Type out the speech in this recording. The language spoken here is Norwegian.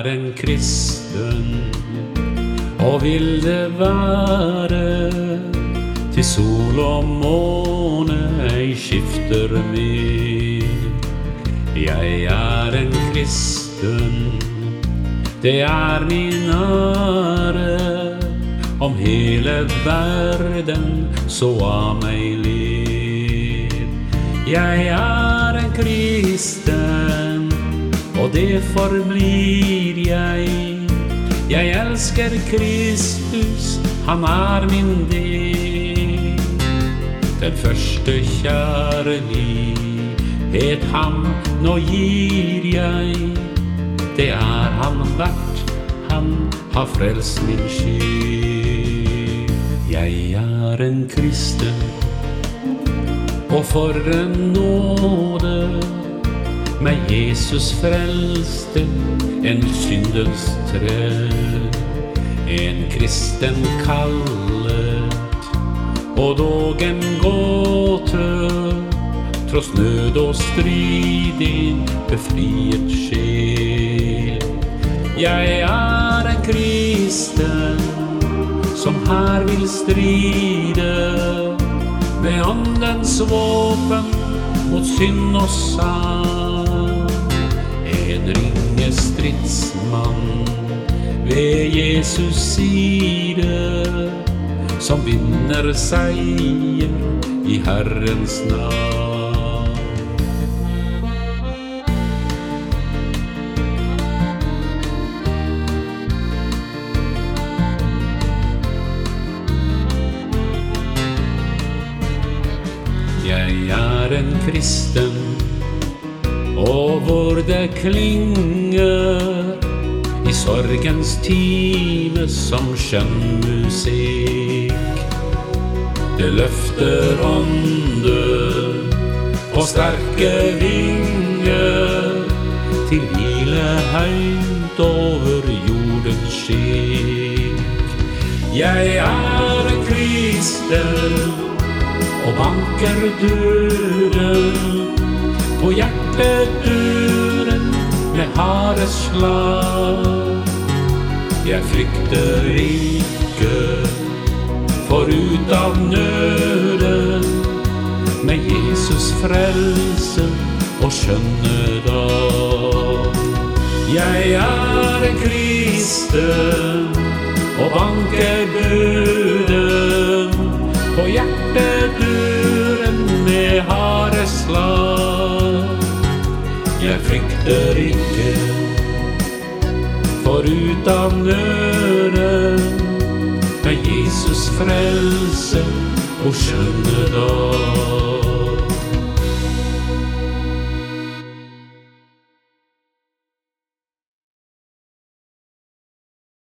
en kristen, og vil det være til sol og måne ei skifter med. Jeg en kristen, det min ære, om hele verden så av meg led. Jeg en kristen, og det forblir jeg. Jeg elsker Kristus, han min del. Den første kjærlighet ham nå gir jeg. Det han verdt, han har frelst min sjel. Jeg en kristen, og for en nåde med Jesus frelste en syndens trell. En kristen kallet, og dog en gåte, tross nød og strid en befriet sjel. Jeg en kristen, som her vil stride med åndens våpen mot synd og sand. En ringe stridsmann ved Jesus side, som vinner seier i Herrens navn. Jeg en kristen, og hvor det klinger i sorgens time som skjønn musikk. Det løfter ånden på sterke vinger, til hvile høyt over jordens skikk. Jeg en kristen, og banker døren på hjertedøren med harde slag. Jeg frykter ikke, for ut av nøden, med Jesus frelse og skjønne dag. Jeg en kristen, og banker døden på hjertedøren med harde slag. Jeg frykter ikke, for ut av nøden, med Jesus frelse og skjønne dag.